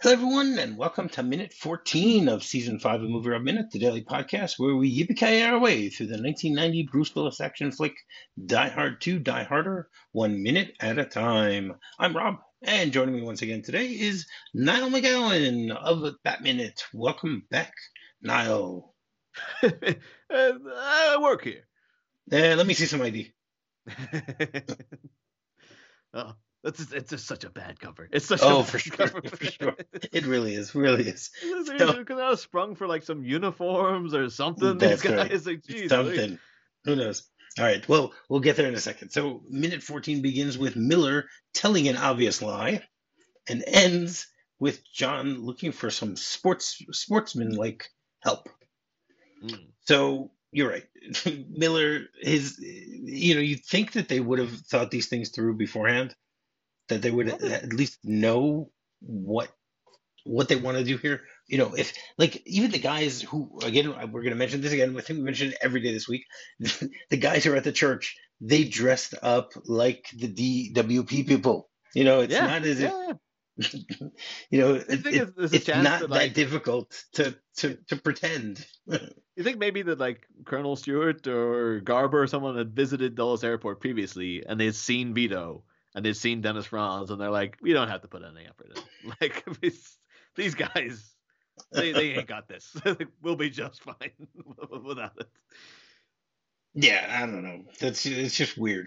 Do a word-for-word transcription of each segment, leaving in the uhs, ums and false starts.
Hello, everyone, and welcome to minute fourteen of season five of Movie Rob Minute, the daily podcast where we yippee our way through the nineteen ninety Bruce Willis action flick Die Hard two, Die Harder, one minute at a time. I'm Rob, and joining me once again today is Niall McGowan of Bat Minute. Welcome back, Niall. uh, I work here. Uh, let me see some I D. oh. It's just, it's just such a bad cover. It's such oh, a for sure, cover. for sure. It really is, really is. They so, could have sprung for like some uniforms or something. That's These guys, right. like, geez, something. Like... Who knows? All right. Well, we'll get there in a second. So, minute fourteen begins with Miller telling an obvious lie, and ends with John looking for some sports sportsman-like help. Mm. So. You're right. Miller, his, you know, you'd think that they would have thought these things through beforehand, that they would at least know what what they want to do here. You know, if like even the guys who, again, we're going to mention this again. I think we mentioned it every day this week. The guys who are at the church, they dressed up like the D W P people. You know, it's yeah, not as yeah. if. you know, it, it, it's not that, like, difficult to, to, to pretend. You think maybe that like Colonel Stewart or Garber or someone had visited Dulles Airport previously and they'd seen Vito and they'd seen Dennis Franz and they're like, we don't have to put any effort in. Like these guys, they, they ain't got this. We'll be just fine without it. Yeah, I don't know. That's it's just weird.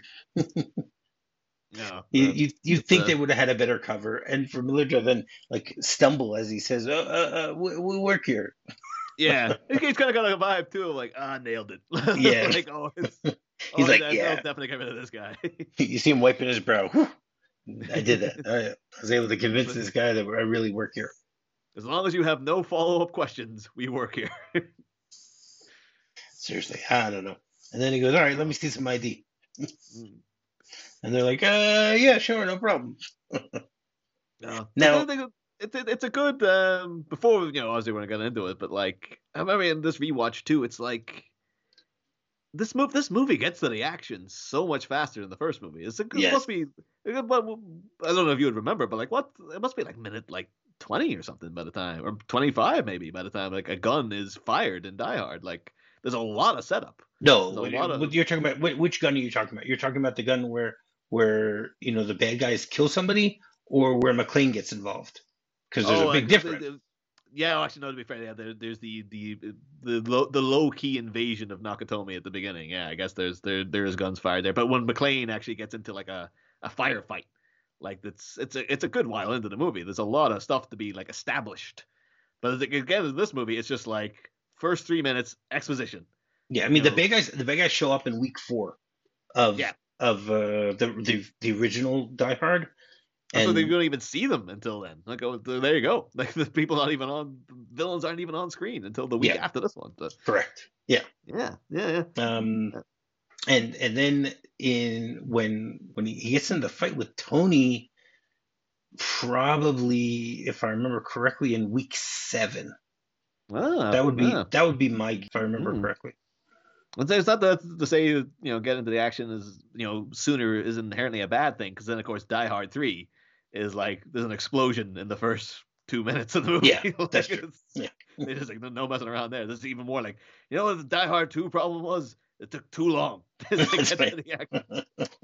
Yeah, you you you think uh, they would have had a better cover, and for Miller to then like stumble as he says, "Uh, uh, uh we, we work here." Yeah, he's kind of got a vibe too, like ah, nailed it. Yeah, like oh, it's, he's oh, like, I, yeah, I'll definitely get rid of this guy. You see him wiping his brow. Whew. I did that. I, I was able to convince this guy that I really work here. As long as you have no follow-up questions, we work here. Seriously, I don't know. And then he goes, "All right, let me see some I D." Mm. And they're like, uh, yeah, sure, no problem. no. Now, it's a, it's a good, um, before, you know, obviously we're going to get into it, but like, I remember in this rewatch too, it's like, this, move, this movie gets to the action so much faster than the first movie. It's a, it yes. must be, I don't know if you would remember, but like, what, it must be like minute like twenty or something by the time, or twenty-five maybe by the time like a gun is fired in Die Hard. Like, there's a lot of setup. No, what, of... you're talking about, which gun are you talking about? You're talking about the gun where, where you know the bad guys kill somebody, or where McClane gets involved, because there's oh, a big uh, difference. The, the, yeah, actually, no. To be fair, yeah, there, there's the the the low, the low key invasion of Nakatomi at the beginning. Yeah, I guess there's there there's guns fired there, but when McClane actually gets into like a, a firefight, like that's it's a it's a good while into the movie. There's a lot of stuff to be like established, but again, in this movie, it's just like first three minutes exposition. Yeah, I mean the know? bad guys the bad guys show up in week four of yeah. of uh, the, the the original Die Hard. And so they don't even see them until then. Like, oh, there you go. Like the people not even on villains aren't even on screen until the week yeah. after this one. But, correct. Yeah. Yeah. Yeah. Yeah. Um, and and then in when when he gets in the fight with Tony, probably if I remember correctly, in week seven. Ah, that would be ah. that would be my if I remember mm. correctly. It's not that to say, you know, get into the action is, you know, sooner is inherently a bad thing, because then, of course, Die Hard three is like, there's an explosion in the first two minutes of the movie. Yeah, like, that's true. Yeah. They just like, no messing around there. This is even more like, you know what the Die Hard two problem was? It took too long to get right. to the action.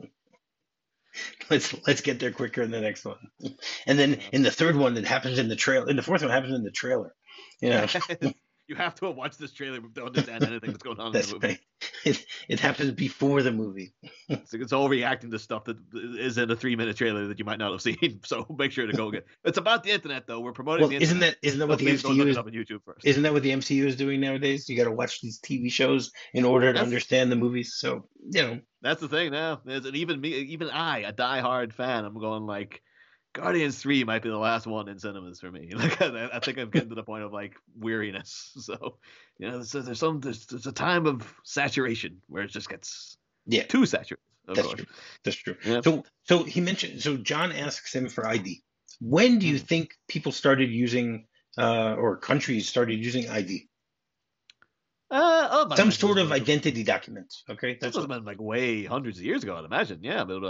let's let's get there quicker in the next one. And then yeah. in the third one, it happens in the trail. In the fourth one, it happens in the trailer. You know. You have to watch this trailer to understand anything that's going on that's in the movie. Right. It, it happens before the movie. So it's all reacting to stuff that is in a three-minute trailer that you might not have seen. So make sure to go get. It's about the internet, though. We're promoting well, the isn't internet. That isn't that what so the M C U is? Up on YouTube first. Isn't that what the M C U is doing nowadays? You got to watch these T V shows in order to that's, understand the movies. So you know. That's the thing now. There's an even me, even I, a Die-Hard fan, I'm going like. Guardians three might be the last one in cinemas for me. Like I, I think I'm getting to the point of like weariness. So, you know, there's, there's some there's, there's a time of saturation where it just gets yeah too saturated. That's course. true. That's true. Yeah. So so he mentioned so John asks him for I D. When do you think people started using uh, or countries started using I D? Uh, oh, some sort of identity document. Okay, that's been like way hundreds of years ago, I'd imagine. Yeah, but like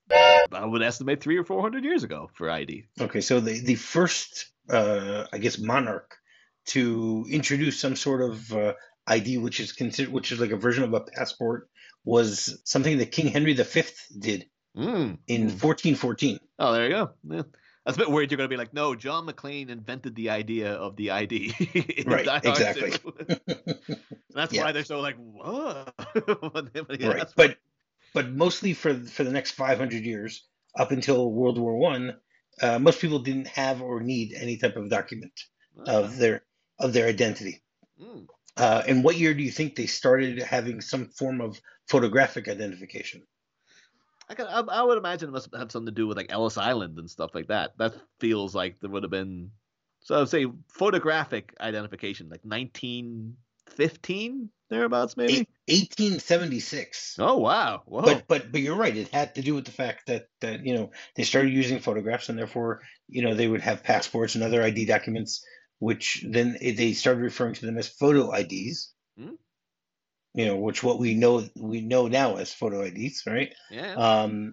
I would estimate three or four hundred years ago for I D. Okay, so the the first, uh, I guess, monarch to introduce some sort of uh, I D, which is considered, which is like a version of a passport, was something that King Henry the Fifth did Mm. in fourteen fourteen. Oh, there you go. Yeah. That's a bit weird. You're going to be like, no, John McClane invented the idea of the I D. Right, Die Hard exactly. two. That's Yeah. why they're so like, what? Right, but but mostly for for the next five hundred years, up until World War One, uh, most people didn't have or need any type of document of their of their identity. Mm. Uh, and what year do you think they started having some form of photographic identification? I, can, I, I would imagine it must have something to do with like Ellis Island and stuff like that. That feels like there would have been, so I would say photographic identification, like nineteen fifteen thereabouts, maybe. eighteen seventy-six. Oh wow! Whoa. But but but you're right. It had to do with the fact that that you know they started using photographs, and therefore you know they would have passports and other I D documents, which then they started referring to them as photo I Ds. Hmm? You know, which what we know we know now as photo I Ds, right? Yeah. Um,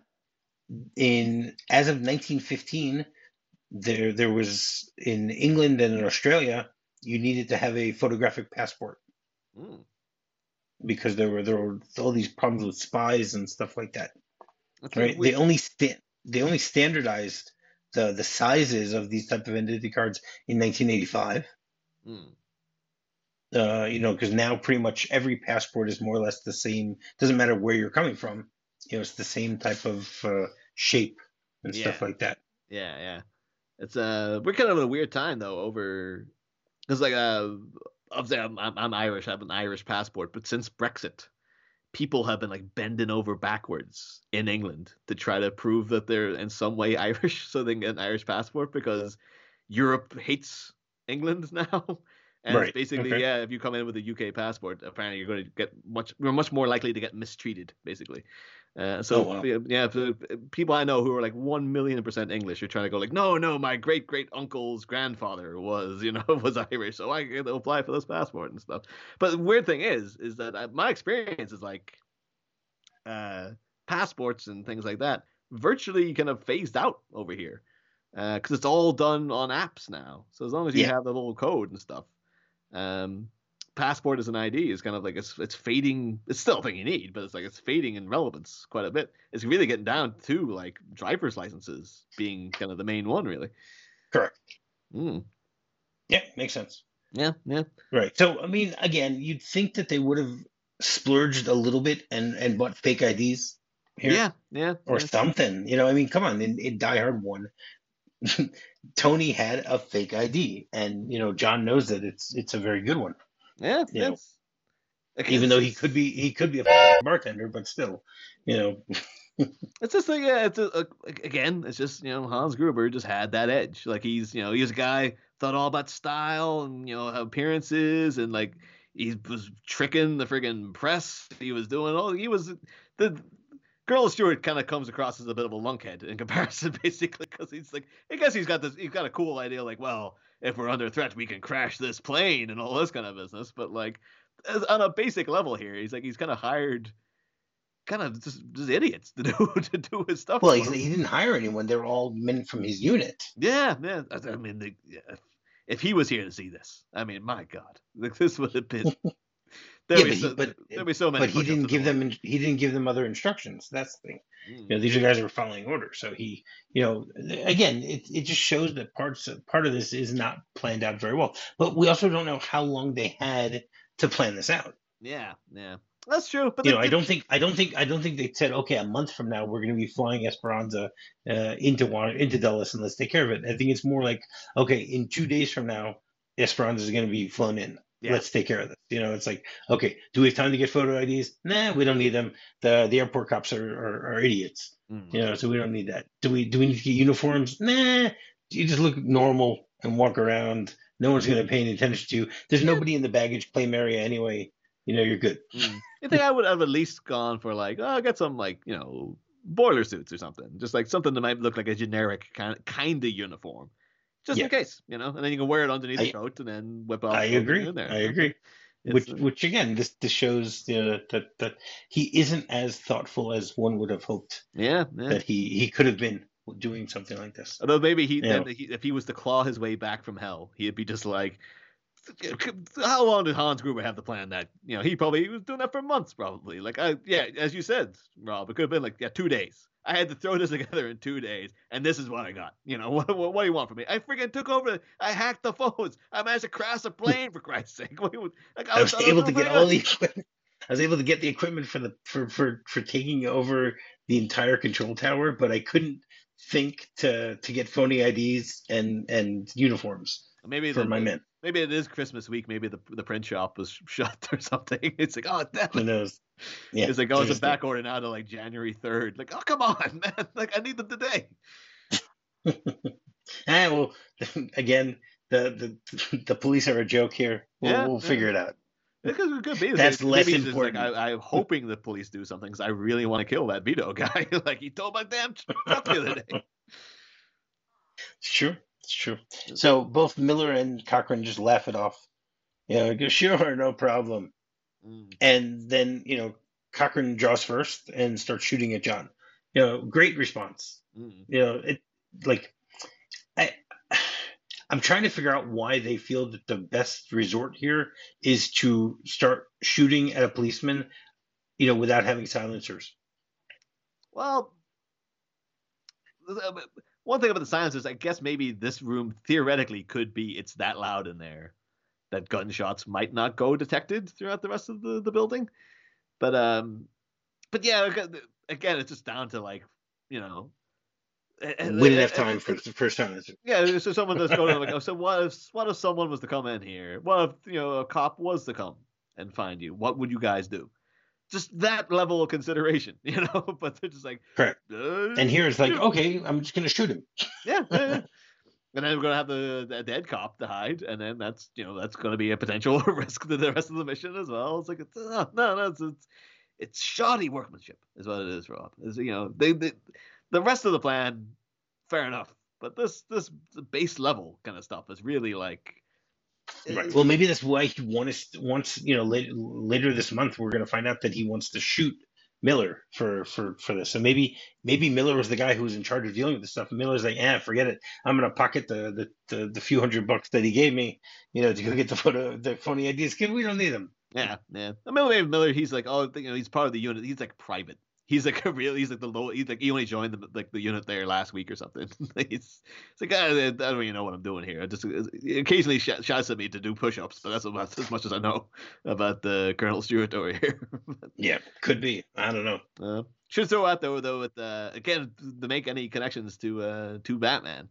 in as of nineteen fifteen, there there was in England and in Australia, you needed to have a photographic passport Mm. because there were there were all these problems with spies and stuff like that. That's Right? weird. They only sta- they only standardized the the sizes of these type of identity cards in nineteen eighty-five. Mm. Uh, you know, because now pretty much every passport is more or less the same. Doesn't matter where you're coming from. You know, it's the same type of uh, shape and stuff Yeah. like that. Yeah, yeah. It's uh, we're kind of in a weird time though. Over, because like uh, obviously I'm, I'm I'm Irish. I have an Irish passport, but since Brexit, people have been like bending over backwards in England to try to prove that they're in some way Irish, so they can get an Irish passport because Europe hates England now. And Right, it's basically, okay. yeah, if you come in with a U K passport, apparently you're going to get much, you're much more likely to get mistreated, basically. Uh, so, Oh, wow. yeah, for people I know who are like one million percent English, you're trying to go like, no, no, my great great uncle's grandfather was, you know, was Irish, so I can apply for this passport and stuff. But the weird thing is, is that I, my experience is like, uh, passports and things like that virtually kind of phased out over here because uh, it's all done on apps now. So as long as you Yeah. have the little code and stuff. Um, passport as an I D is kind of like it's it's fading. It's still a thing you need, but it's like it's fading in relevance quite a bit. It's really getting down to like driver's licenses being kind of the main one, really. Correct. Mm. Yeah, makes sense. Yeah, yeah. Right. So, I mean, again, you'd think that they would have splurged a little bit and and bought fake I Ds here Yeah, yeah. or yeah. something. You know, I mean, come on. In, in Die Hard one, Tony had a fake I D, and you know, John knows that it's it's a very good one. Yeah, You know, it's, like, even it's- though he could be he could be a bartender, but still, you know. It's just like, yeah, it's a, a, again, it's just, you know, Hans Gruber just had that edge. Like he's, you know, he's a guy thought all about style and, you know, appearances and like he was tricking the friggin' press. He was doing all, he was, the Colonel Stewart kind of comes across as a bit of a lunkhead in comparison, basically, because he's like, I guess he's got this, he's got a cool idea like, well, if we're under threat, we can crash this plane and all this kind of business. But like, as, on a basic level here, he's like, he's kind of hired kind of just, just idiots to do to do his stuff. Well, for he, him. he didn't hire anyone; they were all men from his unit. Yeah, yeah. I I mean, the, yeah, if, if he was here to see this, I mean, my God, like this would have been. There'd Yeah, be but he, so, but there'd be so many. but he push-ups didn't in give the them morning. in- he didn't give them other instructions. That's the thing. Mm. You know, these are guys who were following orders. So he, you know, again, it it just shows that parts part of this is not planned out very well. But we also don't know how long they had to plan this out. Yeah, yeah, that's true. But You they, know, I don't think I don't think I don't think they said, okay, a month from now we're going to be flying Esperanza uh, into Wa- into Dulles and let's take care of it. I think it's more like, okay, in two days from now, Esperanza is going to be flown in. Yeah. Let's take care of this. You know, it's like, okay, do we have time to get photo I Ds? Nah, we don't need them. The the airport cops are, are, are idiots. Mm. You know, so we don't need that. Do we do we need to get uniforms? Nah, you just look normal and walk around. No one's going to pay any attention to you. There's nobody in the baggage claim area anyway. You know, you're good. Mm. You think I would have at least gone for like, oh, get some like, you know, boiler suits or something, just like something that might look like a generic kind of, kind of uniform, just Yeah. in case, you know, and then you can wear it underneath I- the coat and then whip out. I something agree. in there. I agree. which uh, which again, this this shows uh, that that he isn't as thoughtful as one would have hoped yeah, yeah. that he he could have been doing something like this. Although maybe he You then know, he, if he was to claw his way back from hell, he'd be just like, how long did Hans Gruber have to plan that? You know, he probably he was doing that for months, probably. Like, I yeah, as you said, Rob, it could have been like yeah, two days. I had to throw this together in two days, and this is what I got. You know, what, what, what do you want from me? I freaking took over. I hacked the phones. I managed to crash a plane, for Christ's sake. Like, I, I was I was able to doing get pretty all good. the equipment. I was able to get the equipment for the for for for taking over the entire control tower, but I couldn't think to to get phony I Ds and and uniforms Maybe for the, my the men. maybe it is Christmas week. Maybe the the print shop was shut or something. It's like, oh damn Who it. knows? Yeah, It's like, oh, it's a Thursday. back order now to like January third. Like, oh come on, man. Like, I need them today. Ah, well, again, the the the police are a joke here. We'll Yeah, we'll yeah. figure it out. It could, it could be. That's Maybe less he's just like, important. I, I'm hoping the police do something because I really want to kill that Vito guy. Like he told my damn truck the other day. It's true. It's true. So both Miller and Cochran just laugh it off. You know, go, sure, no problem. Mm. And then, you know, Cochran draws first and starts shooting at John. You know, great response. Mm. You know, it like I I'm trying to figure out why they feel that the best resort here is to start shooting at a policeman, you know, without having silencers. Well, one thing about the silencers, I guess maybe this room theoretically could be it's that loud in there that gunshots might not go detected throughout the rest of the, the building. But um, but yeah, again, it's just down to like, you know, We didn't have time for the first silencer. yeah. So someone that's going like, oh, so what if what if someone was to come in here? What if you know a cop was to come and find you? What would you guys do? Just that level of consideration, you know. But they're just like, correct. Uh, and here it's like, shoot. okay, I'm just gonna shoot him. Yeah, yeah, yeah. And then we're gonna have the, the dead cop to hide, and then that's you know that's gonna be a potential risk to the rest of the mission as well. It's like it's uh, no, no, it's, it's it's shoddy workmanship, is what it is, Rob. Is you know they, they the rest of the plan, fair enough, but this this base level kind of stuff is really like. Right. Well, maybe that's why he wants wants you know later later this month we're gonna find out that he wants to shoot Miller for for for this. So maybe maybe Miller was the guy who was in charge of dealing with this stuff. And Miller's like, yeah, forget it. I'm gonna pocket the the, the the few hundred bucks that he gave me, you know, to go get the photo the phony I Ds. We don't need them. Yeah, yeah. I mean, maybe Miller, he's like, oh, you know, he's part of the unit. He's like private. He's like a real. He's like the low. He's like he only joined the like the unit there last week or something. he's it's like I, I don't even know what I'm doing here. I just occasionally sh- shouts at me to do push-ups, but that's about as much as I know about the Colonel Stewart over here. Yeah, could be. I don't know. Uh, should throw out though, though, with uh, again to make any connections to uh, to Batman.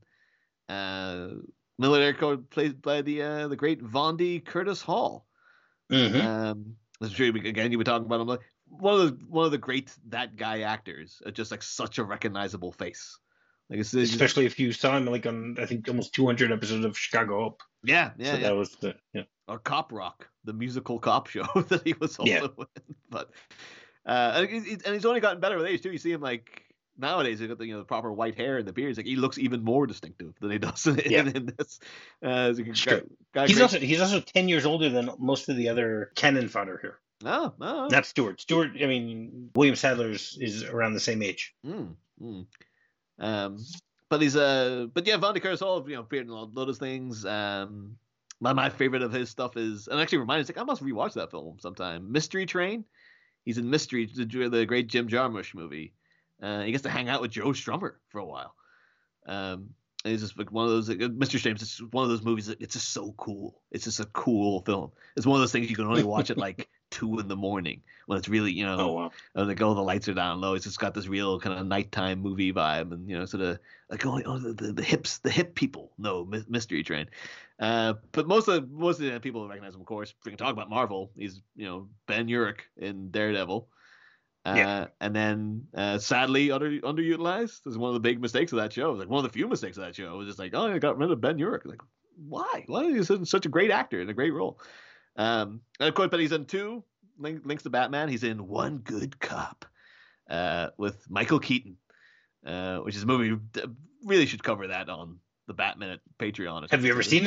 Uh, Miller there played by the uh, the great Vondi Curtis Hall. Mm-hmm. Um, I'm sure again you were talking about him. Like, one of the one of the great that guy actors, uh, just like such a recognizable face. Like it's, it's especially just, if you saw him like on I think almost two hundred episodes of Chicago Hope. Yeah, yeah. So yeah. that was the yeah. Or Cop Rock, the musical cop show that he was also yeah. in. But uh, and he's only gotten better with age too. You see him like nowadays, he's got the you know the proper white hair and the beard. He's like he looks even more distinctive than he does in, yeah. in, in this. Uh, guy, guy he's great. also he's also ten years older than most of the other cannon fodder here. No, no, not Stewart. Stewart, I mean, William Sadler's is around the same age. Mm, mm. Um, but he's uh, but yeah, Vondi Curtis Hall, you know, appeared in a lot of things. Um, my my favorite of his stuff is, and actually reminded me, like I must rewatch that film sometime. Mystery Train. He's in Mystery, the, the great Jim Jarmusch movie. Uh, he gets to hang out with Joe Strummer for a while. Um, and it's just like one of those, like, Mystery Train is just one of those movies that it's just so cool. It's just a cool film. It's one of those things you can only watch at like two in the morning when it's really, you know, oh, wow. when like all the lights are down low. It's just got this real kind of nighttime movie vibe, and you know, sort of like oh, oh the, the, the hips, the hip people know Mystery Train. Uh, but most of the, most of the people recognize him, of course. Freaking talk about Marvel. He's you know Ben Urich in Daredevil. Uh, yeah. And then, uh, sadly, under underutilized. This is one of the big mistakes of that show. It was like one of the few mistakes of that show. It was just like, oh, I got rid of Ben Urich. Like, why? Why is he such a great actor in a great role? Um, and of course, but he's in two link, links to Batman. He's in One Good Cop uh, with Michael Keaton, uh, which is a movie we really should cover that on the Batman at Patreon. Have you ever seen it?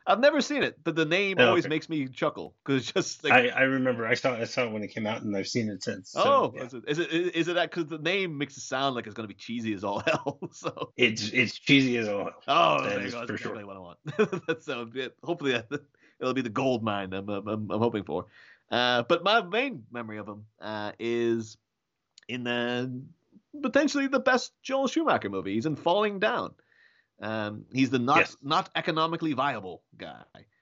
I've never seen it, but the name Oh, always okay. makes me chuckle because it's just like, I, I remember I saw I saw it when it came out, and I've seen it since. So, oh, yeah. is it is it is it that because the name makes it sound like it's gonna be cheesy as all hell? So It's it's cheesy as all hell. oh, That there you is go. That's for exactly sure. what I want. That's so it, hopefully that, it'll be the gold mine I'm I'm, I'm I'm hoping for. Uh, but my main memory of him uh, is in the potentially the best Joel Schumacher movie. He's in Falling Down. Um, he's the not Yes. not economically viable guy.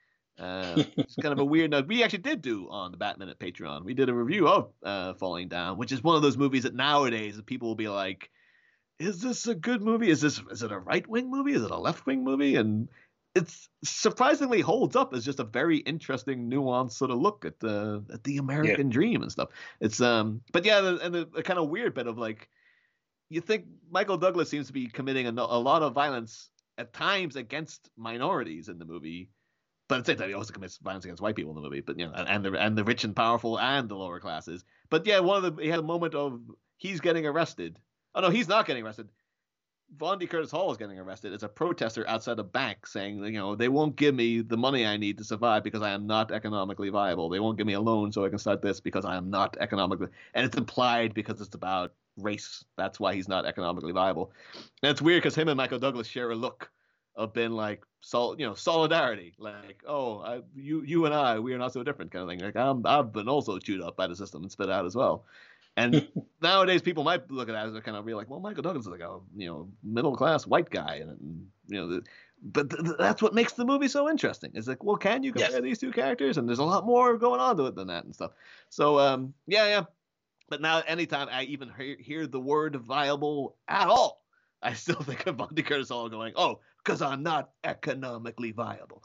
Uh, it's kind of a weird note. We actually did do on the Batman at Patreon. We did a review of uh, Falling Down, which is one of those movies that nowadays people will be like, "Is this a good movie? Is this is it a right wing movie? Is it a left wing movie?" And it's surprisingly holds up as just a very interesting, nuanced sort of look at the at the American yeah. dream and stuff. It's um, but yeah, the, and the, the kind of weird bit of like, you think Michael Douglas seems to be committing a, a lot of violence at times against minorities in the movie. But at the same time, he also commits violence against white people in the movie, but you know, and, and the and the rich and powerful and the lower classes. But yeah, one of the he had a moment of he's getting arrested. Oh no, he's not getting arrested. Vaughn D. Curtis Hall is getting arrested as a protester outside a bank, saying, you know, they won't give me the money I need to survive because I am not economically viable. They won't give me a loan so I can start this because I am not economically. And it's implied because it's about race. That's why he's not economically viable. And it's weird because him and Michael Douglas share a look of being like, sol- you know, solidarity, like, oh, I, you, you and I, we are not so different, kind of thing. Like, I'm, I've been also chewed up by the system and spit out as well. And nowadays, people might look at that as a kind of real, like, well, Michael Douglas is like a, you know, middle class white guy, and you know, the, but th- th- that's what makes the movie so interesting. It's like, well, can you compare yes. these two characters? And there's a lot more going on to it than that and stuff. So, um, yeah, yeah. But now, anytime I even hear, hear the word viable at all, I still think of Vaughn D. Curtis Hall going, oh, because I'm not economically viable.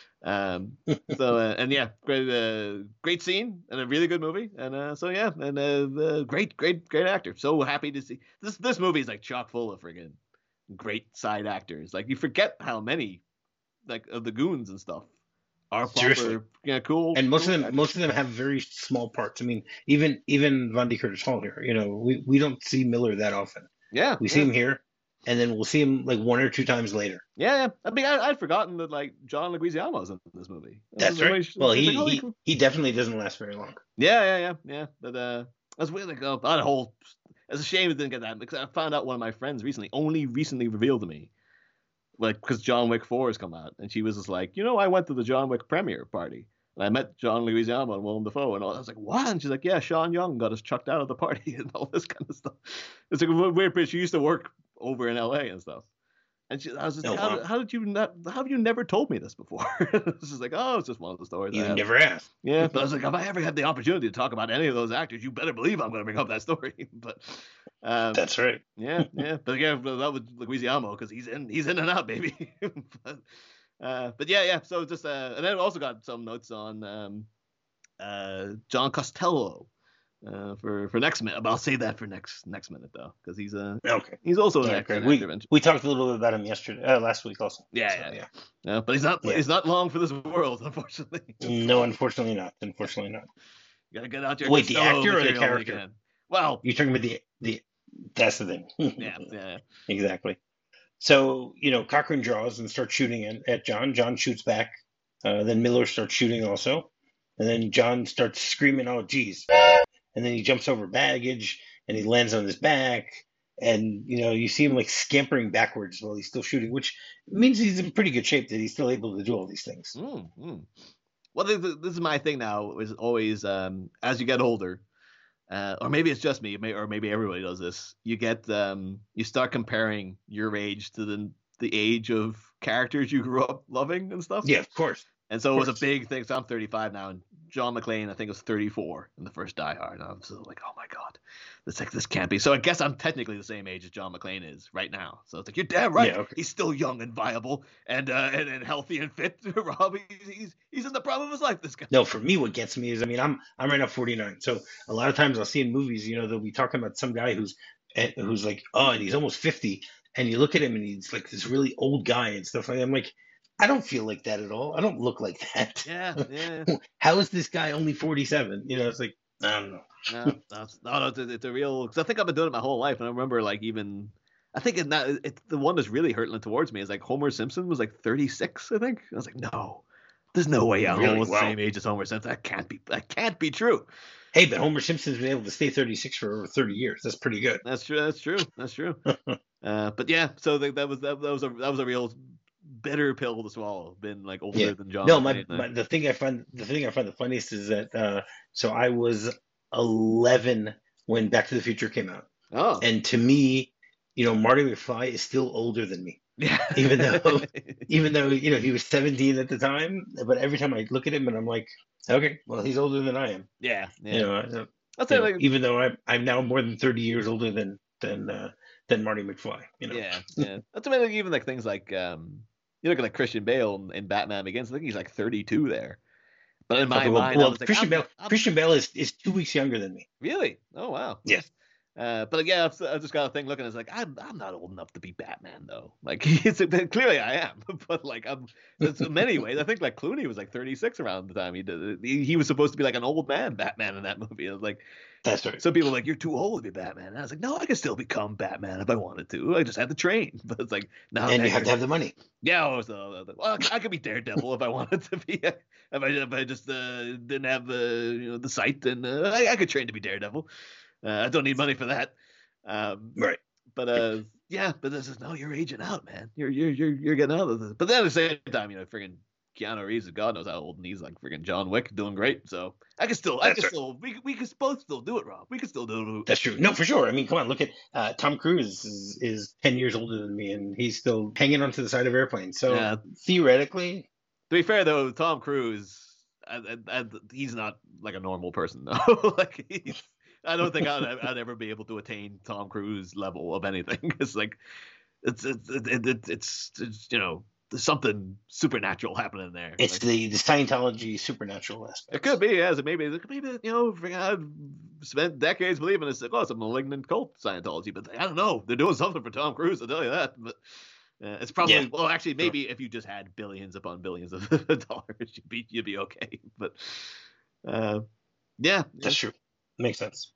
Um, so, uh, and yeah, great, uh, great scene and a really good movie. And uh, so, yeah, and uh, uh, great, great, great actor. So happy to see this. This movie is like chock full of friggin' great side actors. Like, you forget how many, like, of the goons and stuff are proper, yeah, cool. And most cool of them, actors. most of them have very small parts. I mean, even even Vaughn D. Curtis Hall here. You know, we, we don't see Miller that often. Yeah, we yeah. see him here, and then we'll see him like one or two times later. Yeah, yeah. I mean, I, I'd forgotten that like John Leguizamo's in this movie. That's right. Way, well, he, like, oh, he he definitely doesn't last very long. Yeah, yeah, yeah, yeah. But uh, that's weird. Like, oh, that whole. It's a shame it didn't get that because I found out one of my friends recently, only recently revealed to me, like, because John Wick four has come out, and she was just like, you know, I went to the John Wick premiere party. And I met John Leguizamo and Willem Dafoe, and all. I was like, "What?" And she's like, "Yeah, Sean Young got us chucked out of the party and all this kind of stuff." It's like a weird bitch. She used to work over in L A and stuff. And she, I was just, oh, how, wow. how did you not? How have you never told me this before? It's just like, oh, it's just one of the stories. You never asked. Yeah, but I was like, if I ever had the opportunity to talk about any of those actors, you better believe I'm going to bring up that story. But um, that's right. Yeah, yeah. But again, that was Leguizamo because he's in, he's in and out, baby. but, uh, but yeah, yeah. So just, uh, and then I also got some notes on um, uh, John Costello. Uh, for for next minute, but I'll say that for next next minute though, because he's uh okay. He's also an yeah, actor. We we talked a little bit about him yesterday, uh, last week also. Yeah, so, yeah, yeah, yeah. But he's not yeah. he's not long for this world, unfortunately. No, unfortunately not. Unfortunately not. You gotta get out your wait, the actor or the character? Well, you're talking about the the that's the thing. yeah, yeah, exactly. So you know, Cochran draws and starts shooting at, at John. John shoots back. Uh, then Miller starts shooting also, and then John starts screaming, "Oh, geez!" And then he jumps over baggage and he lands on his back. And, you know, you see him like scampering backwards while he's still shooting, which means he's in pretty good shape that he's still able to do all these things. Mm, mm. Well, this, this is my thing now, is always um, as you get older, uh, or maybe it's just me, or maybe everybody does this, you get, um, you start comparing your age to the, the age of characters you grew up loving and stuff. Yeah, of course. And so it was a big thing. So I'm thirty-five now, and John McClane, I think, was thirty-four in the first Die Hard. And I was like, oh my God, this like this can't be. So I guess I'm technically the same age as John McClane is right now. So it's like, you're damn right. Yeah, okay. He's still young and viable and uh, and, and healthy and fit. Rob, he's, he's he's in the prime of his life. This guy. No, for me, what gets me is, I mean, I'm I'm right now forty-nine. So a lot of times I'll see in movies, you know, they'll be talking about some guy who's who's like, oh, and he's almost fifty, and you look at him and he's like this really old guy and stuff. And I'm like, I don't feel like that at all. I don't look like that. Yeah, yeah. How is this guy only forty-seven? You know, it's like, I don't know. no, that's, no, no, it's, it's a real. Because I think I've been doing it my whole life, and I remember like even. I think it's not. It's the one that's really hurtling towards me is like Homer Simpson was like thirty-six. I think I was like, no, There's no way I'm Really? almost the Wow. same age as Homer Simpson. That can't be. That can't be true. Hey, but Homer Simpson's been able to stay thirty-six for over thirty years. That's pretty good. That's true. That's true. That's true. uh, but yeah, so that, that was that, that was a that was a real bitter pill to swallow. Been like older Yeah. than John. No, my, McClane, my the thing I find the thing I find the funniest is that uh, so I was eleven when Back to the Future came out, Oh, and to me, you know, Marty McFly is still older than me, yeah. even though even though you know he was seventeen at the time. But every time I look at him, and I'm like, okay, well, he's older than I am. yeah, yeah. You know, I- I'll you say know, like even though I'm I'm now more than thirty years older than than uh, than Marty McFly. You know. yeah, yeah. That's like even like things like um, you look at like Christian Bale in Batman Begins. I think he's like thirty-two there. But in my Okay, well, mind, well, I was like, Christian I'm, Bale I'm, Christian Bale is, is two weeks younger than me. really? Oh wow. Yes. Uh, but yeah, I've, I've just got a thing looking. It's like I'm I'm not old enough to be Batman though. Like it's clearly I am, but like I'm in many ways. I think like Clooney was like thirty-six around the time he did it. He, he was supposed to be like an old man Batman in that movie. I was like, That's right. some people are like, you're too old to be Batman. And I was like, no, I can still become Batman if I wanted to. I just had to train. But it's like now And you have to have the money. yeah, oh, so, well, I could be Daredevil if I wanted to be. If I if I just uh, didn't have the you know the sight, and uh, I, I could train to be Daredevil. Uh, I don't need money for that. Um, Right. But uh, yeah, but this is no, you're aging out, man. You're you're you're you're getting out of this. But then at the same time, you know, freaking Keanu Reeves, God knows how old, and he's like freaking John Wick, doing great. So I can still, I That's can right. still, we we can both still do it, Rob. We can still do it. That's true. No, for sure. I mean, come on, look at uh, Tom Cruise is, is ten years older than me, and he's still hanging onto the side of airplanes. So Yeah. theoretically, To be fair though, Tom Cruise, I, I, I, he's not like a normal person though. Like he's, I don't think I'd, I'd ever be able to attain Tom Cruise level of anything. It's like it's it's it, it, it's, it's you know there's something supernatural happening there. it's Like, the, the Scientology supernatural aspect. it could be, yes. It maybe, maybe you know, I've spent decades believing it's like, oh, it's a malignant cult Scientology, but I don't know. They're doing something for Tom Cruise, I'll tell you that. But uh, it's probably Yeah. well, actually, maybe if you just had billions upon billions of dollars, you'd be you'd be okay. But uh, yeah, That's true. Makes sense.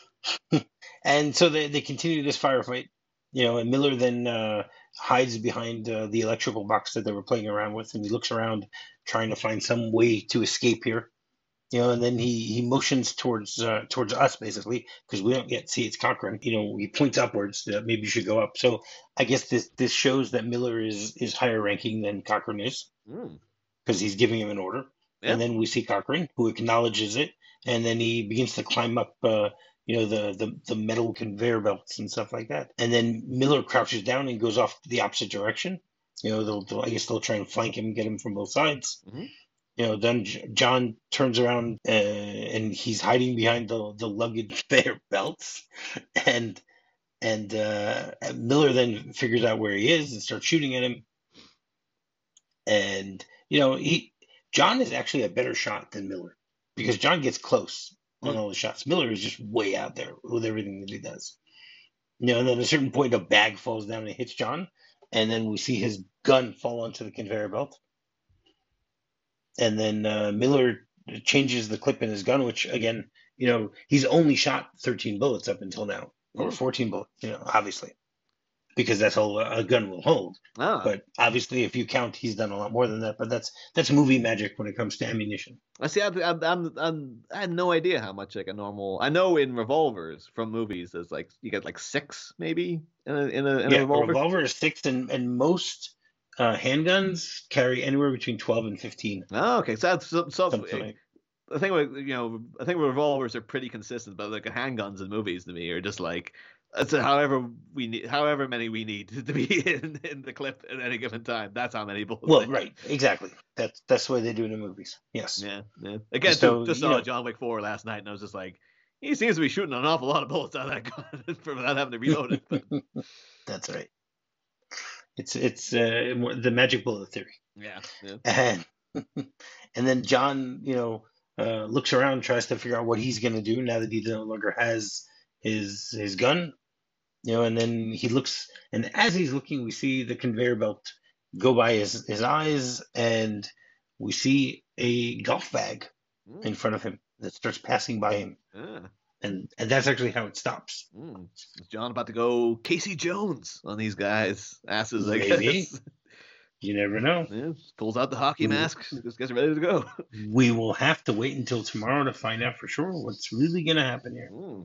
Mm. And so they, they continue this firefight, you know, and Miller then uh, hides behind uh, the electrical box that they were playing around with, and he looks around trying to find some way to escape here. You know, and then he, he motions towards uh, towards us, basically, because we don't yet see it's Cochrane. You know, he points upwards that maybe you should go up. So I guess this, this shows that Miller is, is higher ranking than Cochrane is, Mm. because he's giving him an order. Yeah. And then we see Cochrane, who acknowledges it, and then he begins to climb up, uh, you know, the, the, the metal conveyor belts and stuff like that. And then Miller crouches down and goes off the opposite direction. You know, they'll, they'll I guess they'll try and flank him and get him from both sides. Mhm. You know, then J- John turns around uh, and he's hiding behind the the luggage conveyor belts, and and uh, Miller then figures out where he is and starts shooting at him. And you know, he John is actually a better shot than Miller, because John gets close on all the shots. Miller is just way out there with everything that he does. You know, and then at a certain point, a bag falls down and hits John, and then we see his gun fall onto the conveyor belt. And then uh, Miller changes the clip in his gun, which again, you know, he's only shot thirteen bullets up until now, or Mm. fourteen bullets, you know, obviously, because that's all a gun will hold. Ah, But obviously, if you count, he's done a lot more than that. But that's that's movie magic when it comes to ammunition. I see. I, I, I'm, I'm, I had no idea how much like a normal. I know in revolvers from movies, there's like you get like six maybe in a in a, in Yeah, a a revolver. revolver is six, and and most uh, handguns carry anywhere between twelve and fifteen. Oh, okay. So that's so, so Something like. I think with you know I think revolvers are pretty consistent, but like handguns in movies to me are just like it's however we need, however many we need to be in, in the clip at any given time. That's how many bullets. Well, they- right, exactly. That's that's the way they do it in movies. Yes. Yeah, yeah. Again, So, just, just you saw know- John Wick four last night, and I was just like, he seems to be shooting an awful lot of bullets out of that gun for without having to reload it. But That's right. It's it's uh, more- the magic bullet theory. yeah, yeah. And and then John, you know, uh, looks around, tries to figure out what he's going to do now that he no longer has his his gun. You know, and then he looks, and as he's looking, we see the conveyor belt go by his, his eyes, and we see a golf bag Mm, in front of him that starts passing by him, yeah. and and that's actually how it stops. Mm. Is John about to go Casey Jones on these guys' asses? I Maybe. guess. You never know. Yeah, pulls out the hockey mask, just gets ready to go. We will have to wait until tomorrow to find out for sure what's really going to happen here. Mm.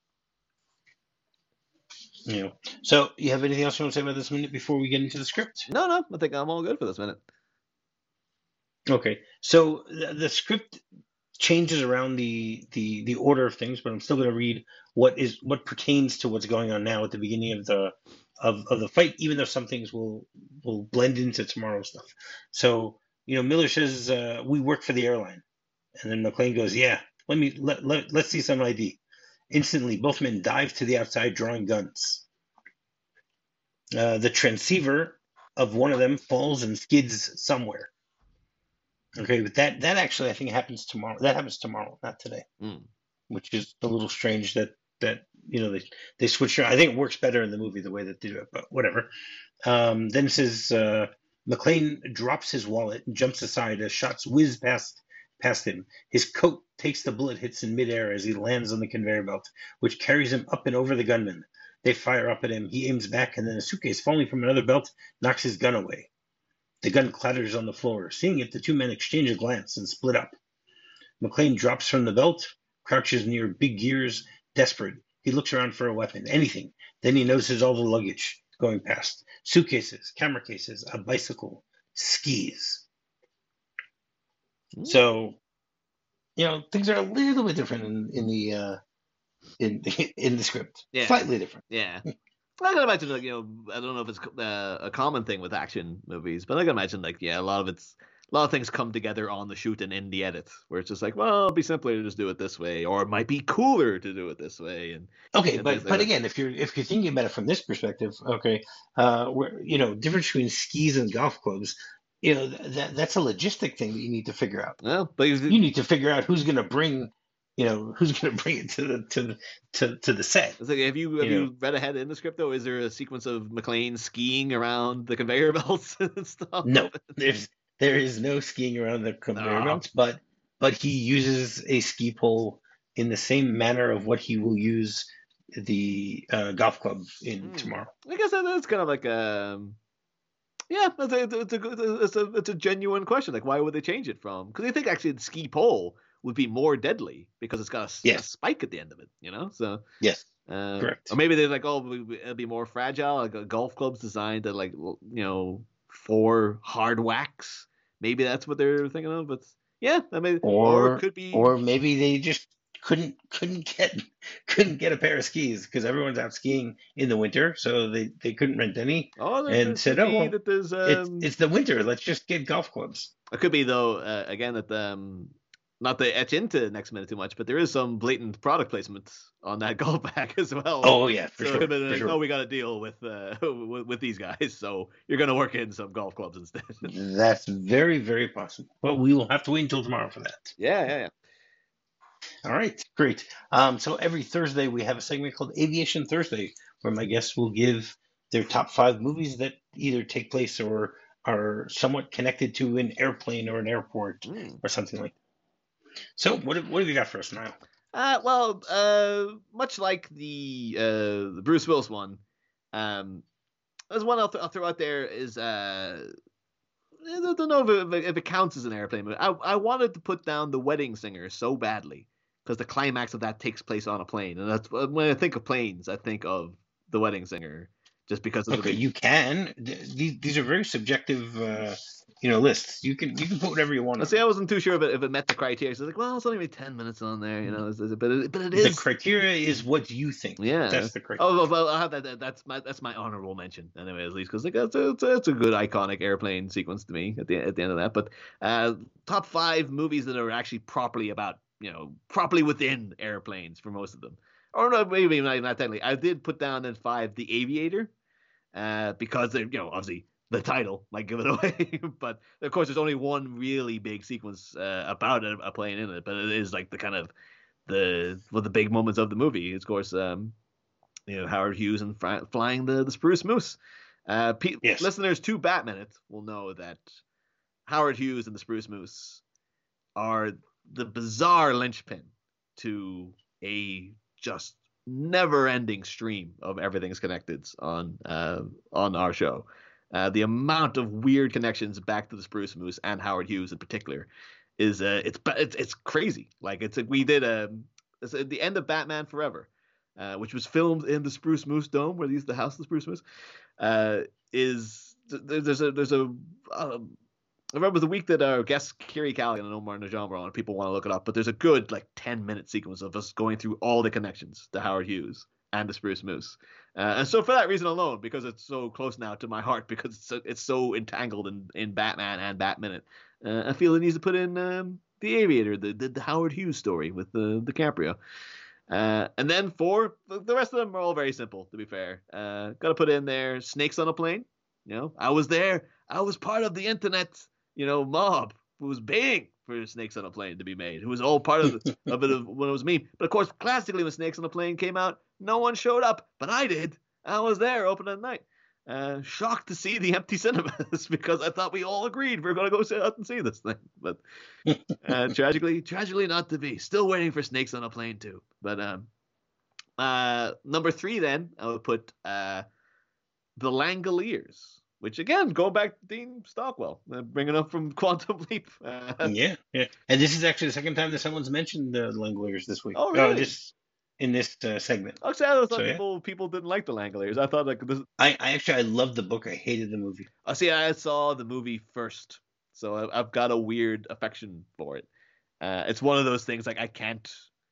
You know. So, you have anything else you want to say about this minute before we get into the script? No, no, I think I'm all good for this minute. Okay. So the, the script changes around the, the the order of things, but I'm still going to read what is what pertains to what's going on now at the beginning of the of, of the fight, even though some things will will blend into tomorrow's stuff. So, you know, Miller says, uh, "We work for the airline," and then McClane goes, "Yeah, let me let, let let's see some I D." Instantly, both men dive to the outside, drawing guns. Uh, the transceiver of one of them falls and skids somewhere. Okay, but that that actually I think happens tomorrow. That happens tomorrow, not today, Mm. which is a little strange that that you know they they switch around. I think it works better in the movie the way that they do it, but whatever. Um, then it says uh, McClane drops his wallet and jumps aside as shots whiz past past him. His coat takes the bullet hits in midair as he lands on the conveyor belt, which carries him up and over the gunman. They fire up at him. He aims back, and then a suitcase falling from another belt knocks his gun away. The gun clatters on the floor. Seeing it, the two men exchange a glance and split up. McClane drops from the belt, crouches near Big Gears, desperate. He looks around for a weapon, anything. Then he notices all the luggage going past. Suitcases, camera cases, a bicycle, skis. Mm. So, you know, things are a little bit different in, in the uh, in in the script. Yeah. Slightly different. Yeah. I can imagine, like, you know, I don't know if it's uh, a common thing with action movies, but I can imagine, like, yeah, a lot of it's, a lot of things come together on the shoot and in the edit, where it's just like, well, it'd be simpler to just do it this way, or it might be cooler to do it this way. And Okay, and but things like but that. again, if you're if you're thinking about it from this perspective, okay, uh, where you know, difference between skis and golf clubs, you know, that that's a logistic thing that you need to figure out. Well, but you, You need to figure out who's going to bring, you know, who's going to bring it to the to the to, to the set. it's like, have you have You you, know. read ahead in the script though? Is there a sequence of McClane skiing around the conveyor belts and stuff? No, there's there is no skiing around the conveyor Ah. belts, but but he uses a ski pole in the same manner of what he will use the uh, golf club in Hmm. tomorrow. I guess that, that's kind of like um yeah, it's a, it's a good- it's a it's a genuine question. Like, why would they change it from? Because I think actually the ski pole would be more deadly because it's got a, s- a Yes. spike at the end of it. You know, so Yes, uh, correct. or maybe they're like, oh, we- we- it'll be more fragile. Like a golf club's designed to, like, l- you know, for hard whacks. Maybe that's what they're thinking of. But yeah, I mean, or, Or it could be. or maybe they just couldn't couldn't get couldn't get a pair of skis because everyone's out skiing in the winter, so they, they couldn't rent any oh, there, and there said, could oh be well, that there's it's um. it's the winter, let's just get golf clubs. It could be though, uh, again, that um, not to etch into next minute too much, but there is some blatant product placement on that golf bag as well. Oh yeah, for so sure. it could be For like, sure. oh, we got to deal with, uh, with with these guys, so you're gonna work in some golf clubs instead. That's very, very possible. But we will have to wait until tomorrow for that. yeah, yeah, yeah. All right, great. Um, so every Thursday we have a segment called Aviation Thursday, where my guests will give their top five movies that either take place or are somewhat connected to an airplane or an airport Mm. or something like that. So what have, what have you got for us now? Uh, well, uh, much like the uh the Bruce Willis one, um, there's one I'll, th- I'll throw out there is uh. I don't know if it, if it counts as an airplane movie. I, I wanted to put down The Wedding Singer so badly because the climax of that takes place on a plane, and that's when I think of planes, I think of The Wedding Singer, just because of Okay, the. you can. Th- These these are very subjective, uh, you know, lists. You can you can put whatever you want. Let's on. see, I wasn't too sure if it, if it met the criteria. So I was like, well, it's only ten minutes on there, you know, it's- it's- but it, but it The is. criteria is what you think. Yeah, That's the criteria. Oh, well, I have that. that- That's my that's my honorable mention anyway, at least because like that's a, it's a it's a good iconic airplane sequence to me at the at the end of that. But uh, top five movies that are actually properly about, you know, properly within airplanes for most of them, or no, maybe not, not technically. I did put down at five The Aviator, uh, because they, you know, obviously the title might give it away, but of course there's only one really big sequence uh, about a, a plane in it, but it is like the kind of the one of the big moments of the movie. Of course, um, you know, Howard Hughes and fly, flying the, the Spruce Moose. Uh, pe- Yes. Listeners to Batman It will know that Howard Hughes and the Spruce Moose are the bizarre linchpin to a just never-ending stream of everything's connected on uh, on our show. Uh, the amount of weird connections back to the Spruce Moose and Howard Hughes in particular is uh, it's it's it's crazy. Like it's we did a it's at the end of Batman Forever, uh, which was filmed in the Spruce Moose Dome, where they used the house of the Spruce Moose. Uh, is there's a there's a um, I remember the week that our guest Kiri Calligan and Omar Najam were on. People want to look it up, but there's a good like ten minute sequence of us going through all the connections to Howard Hughes and the Spruce Moose. Uh, and so for that reason alone, because it's so close now to my heart, because it's so, it's so entangled in, in Batman and Batminute, uh, I feel it needs to put in um, the Aviator, the, the the Howard Hughes story with the DiCaprio. Uh, and then four, the rest of them are all very simple, to be fair. Uh, got to put in there Snakes on a Plane. You know, I was there. I was part of the internet, you know, mob who was paying for Snakes on a Plane to be made. Who was all part of, the, of it when it was me. But of course, classically, when Snakes on a Plane came out, no one showed up, but I did. I was there opening at night. Uh, shocked to see the empty cinemas because I thought we all agreed we were going to go sit out and see this thing. But uh, tragically, tragically not to be. Still waiting for Snakes on a Plane too. But um, uh, number three, then I would put uh, The Langoliers, which again, going back to Dean Stockwell, uh, bringing up from Quantum Leap. Uh, yeah, yeah. And this is actually the second time that someone's mentioned the Langoliers this week. Oh, really? Uh, this in this uh, segment. Actually, I thought So, yeah. people people didn't like The Langoliers. I thought like this. I, I actually I loved the book. I hated the movie. I see. I saw the movie first, so I, I've got a weird affection for it. Uh, it's one of those things like I can't,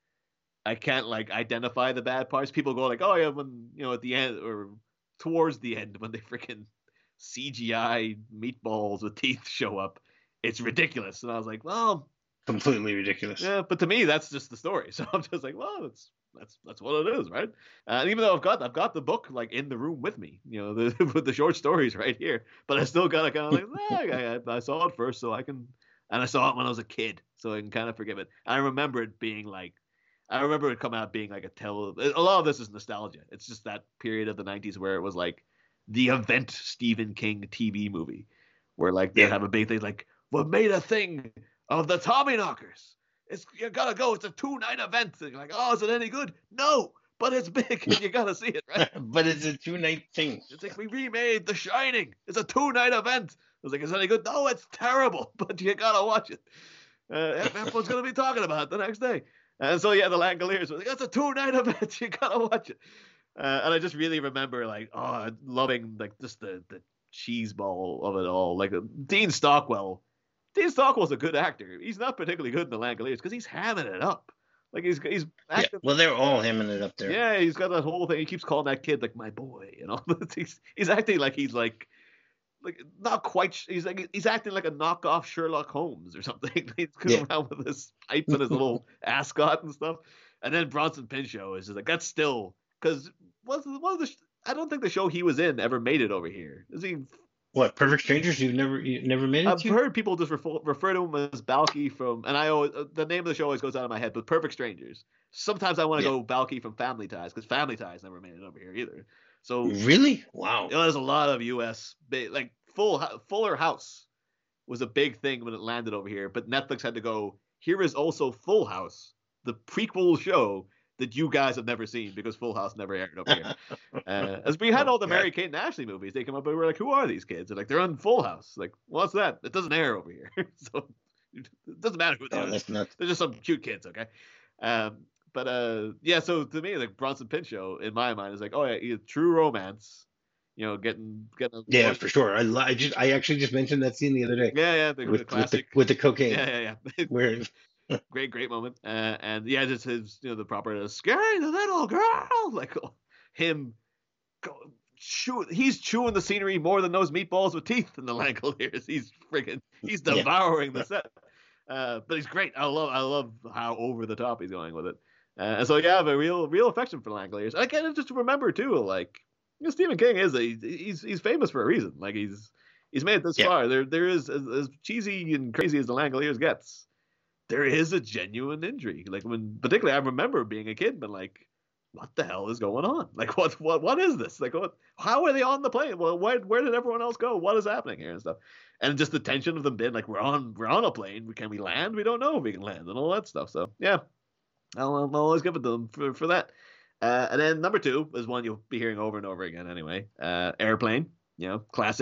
I can't like identify the bad parts. People go like, oh yeah, when you know at the end or towards the end when they freaking C G I meatballs with teeth show up, it's ridiculous. And I was like, well, Completely ridiculous. yeah, but to me that's just the story. So I'm just like, well, it's that's that's what it is, right? Uh, and even though I've got I've got the book like in the room with me, you know, the, with the short stories right here, but I still gotta kind of like, eh, I, I saw it first, so I can, and I saw it when I was a kid, so I can kind of forgive it. I remember it being like, I remember it coming out being like a tell. A lot of this is nostalgia. It's just that period of the nineties where it was like the event Stephen King T V movie, where like they Yeah. have a big thing like, what made a thing of the Tommyknockers? It's you gotta go. It's a two night event. And you're like, oh, is it any good? No, but it's big and you gotta see it, right? But it's a two night thing. It's like we remade The Shining. It's a two night event. I was like, is it any good? No, it's terrible, but you gotta watch it. Uh, everyone's gonna be talking about it the next day. And so yeah, the Langoliers was like, that's a two night event. You gotta watch it. Uh, and I just really remember like, oh, loving like just the the cheese ball of it all. Like uh, Dean Stockwell. Dean Stockwell's a good actor. He's not particularly good in The Langoliers because he's hamming it up. Like he's he's Yeah. acting. Well, they're all hamming it up there. Yeah, he's got that whole thing. He keeps calling that kid like my boy, you know. he's he's acting like he's like like not quite. He's like he's acting like a knockoff Sherlock Holmes or something. He's going Yeah. around with his pipe and his little ascot and stuff. And then Bronson Pinchot is just like that's still because was one of the. I don't think the show he was in ever made it over here. Is he? What, Perfect Strangers? You've never you never made it I've to? heard people just refer, refer to him as Balky from, and I always uh, the name of the show always goes out of my head. But Perfect Strangers. Sometimes I want to Yeah. go Balky from Family Ties because Family Ties never made it over here either. So Really? Wow. you know, there's a lot of U S ba- like Full Hou- Fuller House was a big thing when it landed over here, but Netflix had to go. Here is also Full House, the prequel show that you guys have never seen because Full House never aired over here. Uh, as we had all the Oh, Mary God. Kate and Ashley movies, they come up and we're like, who are these kids? And like, they're on Full House. Like, what's that? It doesn't air over here. So it doesn't matter who they Oh, are. that's nuts. They're just some cute kids, okay? Um, but uh, yeah, so to me, like Bronson Pinchot, in my mind, is like, oh yeah, he- true romance. You know, getting getting. Yeah, for sure. I, li- I just I actually just mentioned that scene the other day Yeah, yeah, the, with, the with the classic. with the cocaine. yeah, yeah, yeah. Where great, great moment. Uh, and yeah, just his, you know, the proper uh, scary the little girl, like oh, him, go, chew, he's chewing the scenery more than those meatballs with teeth in the Langoliers. He's freaking, he's Yeah. devouring the set. Uh, but he's great. I love, I love how over the top he's going with it. Uh, and so yeah, I have a real, real affection for Langoliers. I kind of just remember too, like, you know, Stephen King is a, he's, he's famous for a reason. Like he's, he's made it this Yeah. far. There, there is as, as cheesy and crazy as the Langoliers gets. There is a genuine injury. Like when, particularly, I remember being a kid, but like, what the hell is going on? Like, what, what, what is this? Like, what? How are they on the plane? Well, where, where did everyone else go? What is happening here and stuff? And just the tension of them being like, we're on, we're on a plane. Can we land? We don't know if we can land and all that stuff. So yeah, I'll, I'll always give it to them for, for that. Uh, and then number two is one you'll be hearing over and over again anyway. Uh, Airplane, you know, classic.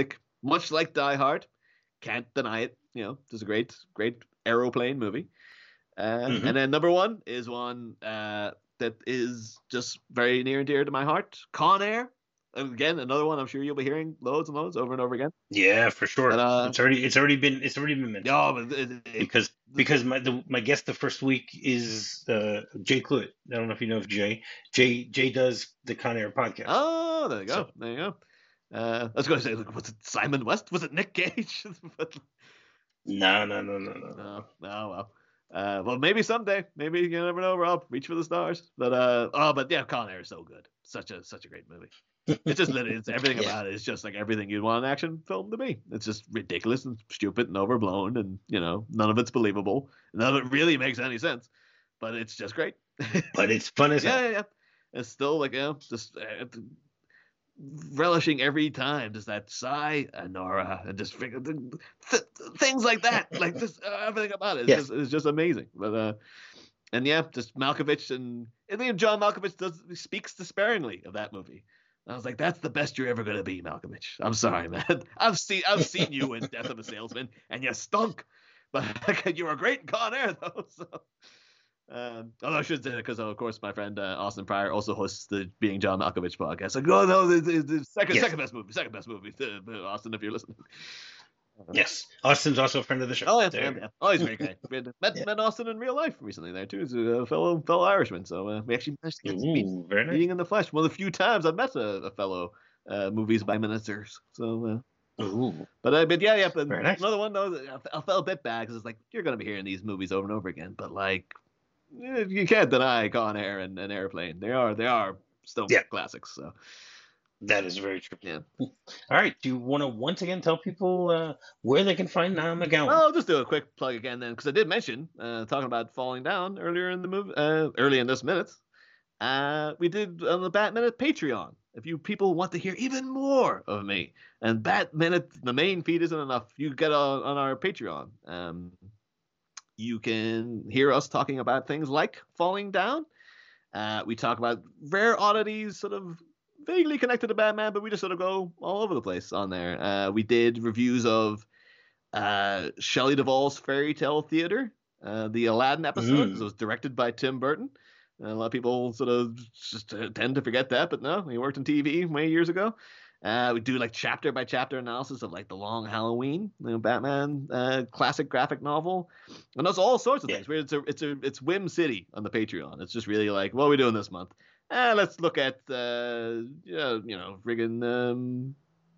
much like Die Hard, can't deny it. You know, it's a great, great aeroplane movie. Uh, Mhm. And then number one is one uh, that is just very near and dear to my heart, Con Air. Again, another one I'm sure you'll be hearing loads and loads over and over again. Yeah, for sure. But uh, It's already it's already been it's already been mentioned yeah, but it, it, because because my the, my guest the first week is uh, Jay Cluett. I don't know if you know of Jay. Jay Jay does the Con Air podcast. oh, there you go, So- there you go. Uh, I was going to say, like, was it Simon West? Was it Nick Cage? But, No, no, no, no, no. no, oh well. Uh, well, maybe someday. Maybe you never know, Rob. Reach for the stars. But uh, oh, but yeah, Con Air is so good. Such a such a great movie. It's just literally, it's everything Yeah. about it is just like everything you'd want an action film to be. It's just ridiculous and stupid and overblown, and you know, none of it's believable. None of it really makes any sense. But it's just great. But it's fun as yeah, hell. yeah, yeah. It's still like, you know, just uh, relishing every time. Just that sigh, and Nora, and just figure, th- th- things like that. Like just uh, everything about it is Yes. just, it's just amazing. But uh, and yeah, just Malkovich and I think John Malkovich does speaks despairingly of that movie. I was like, that's the best you're ever gonna be, Malkovich. I'm sorry, man. I've seen I've seen you in Death of a Salesman, and you stunk. But you were great in Con Air, though. So. Um, although I should say that because, of course, my friend uh, Austin Pryor also hosts the Being John Malkovich podcast. Like, oh no, the, the, the second Yes. second best movie, second best movie, uh, Austin, if you're listening. Yes, Austin's also a friend of the show. Oh yeah, There. yeah, yeah. Oh, he's a great guy. We had met, Yeah. met Austin in real life recently there too. He's a fellow fellow Irishman, so uh, we actually managed to get to meet Ooh, very nice. meeting in the flesh. One of the few times I've met a, a fellow uh, movies by ministers. So. Uh, Ooh, But uh, but yeah, yeah. But Very nice. another one though, I, I felt a bit bad because it's like you're gonna be hearing these movies over and over again. But like, eh, you can't deny Con Air and, and Airplane. They are they are still Yeah. classics. So that is very true. yeah. All right. Do you want to once again tell people uh, where they can find Niall McGowan? Well, I'll just do a quick plug again then, because I did mention uh, talking about falling down earlier in the movie, uh, early in this minute. Uh, we did on the Bat Minute Patreon. If you people want to hear even more of me, and Bat Minute, the main feed isn't enough, you get on, on our Patreon. Um, you can hear us talking about things like falling down. Uh, we talk about rare oddities, sort of vaguely connected to Batman, but we just sort of go all over the place on there. Uh, we did reviews of uh, Shelley Duvall's Fairy Tale Theater, uh, the Aladdin episode, because Mm. it was directed by Tim Burton. And a lot of people sort of just tend to forget that, but no, he worked in T V way years ago. Uh, we do like chapter by chapter analysis of like the Long Halloween, you know, Batman uh, classic graphic novel, and that's all sorts of Yeah. things. Where it's a it's a it's Whim City on the Patreon. It's just really like, what are we doing this month? Eh, let's look at uh, yeah, you know, friggin' um,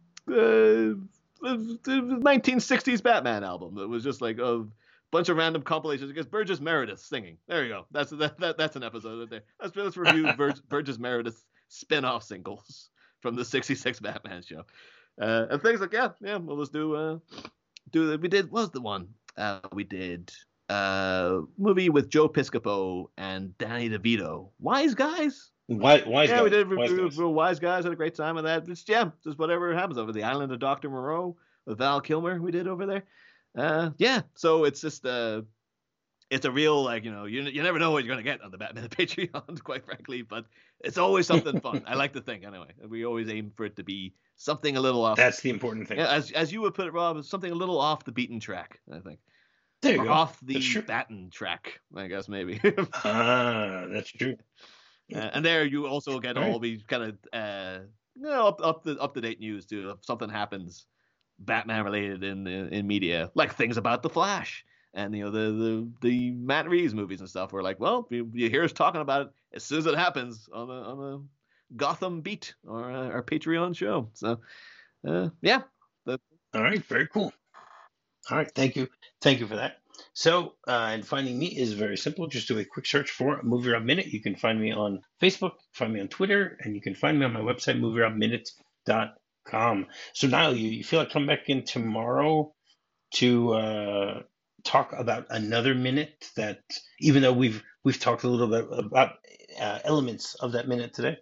uh, the nineteen sixties Batman album that was just like a bunch of random compilations. I guess Burgess Meredith singing. There you go. That's that, that that's an episode right there. Let's let's review Bur- Burgess Meredith's spin-off singles from the sixty-six Batman show, uh, and things like yeah, yeah. We'll just do uh, do the, we did what was the one uh, we did uh movie with Joe Piscopo and Danny DeVito. Wise Guys. Why? Wise Yeah, guys. we did Wise review guys. real Wise Guys. Had a great time with that. Just yeah, just whatever happens over the island of Doctor Moreau with Val Kilmer. We did over there. Uh, yeah. So it's just uh, it's a real like you know you you never know what you're gonna get on the Batman Patreon, quite frankly. But it's always something fun. I like to think anyway. We always aim for it to be something a little off. That's the important thing. Yeah, as as you would put it, Rob, something a little off the beaten track. I think. There you Or go. off the That's true. Batten track, I guess maybe. Ah, that's true. Uh, and there you also get All right. all the kind of uh, you know, up up the up to date news too. If something happens, Batman related in in media, like things about the Flash and you know the the the Matt Reeves movies and stuff. We're like, well, you, you hear us talking about it as soon as it happens on the on the Gotham Beat or uh, our Patreon show. So uh, yeah, All right, very cool. All right, thank you, thank you for that. So, uh, and finding me is very simple. Just do a quick search for Movie Rob Minute. You can find me on Facebook, find me on Twitter, and you can find me on my website, movie rob minute dot com. So, Niall, you, you feel like coming back in tomorrow to uh, talk about another minute that, even though we've we've talked a little bit about uh, elements of that minute today.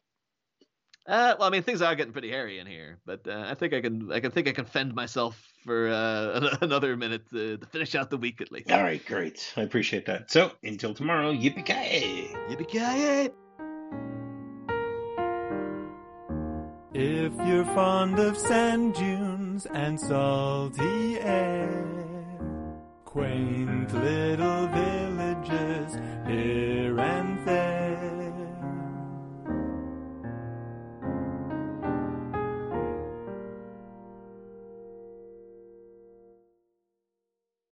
Uh, well, I mean, things are getting pretty hairy in here, but uh, I think I can, I can think I can fend myself for uh, another minute to, to finish out the week at least. All right, great. I appreciate that. So, until tomorrow, yippee-ki-yay! Yippee-ki-yay! If you're fond of sand dunes mountains and salty air. Quaint little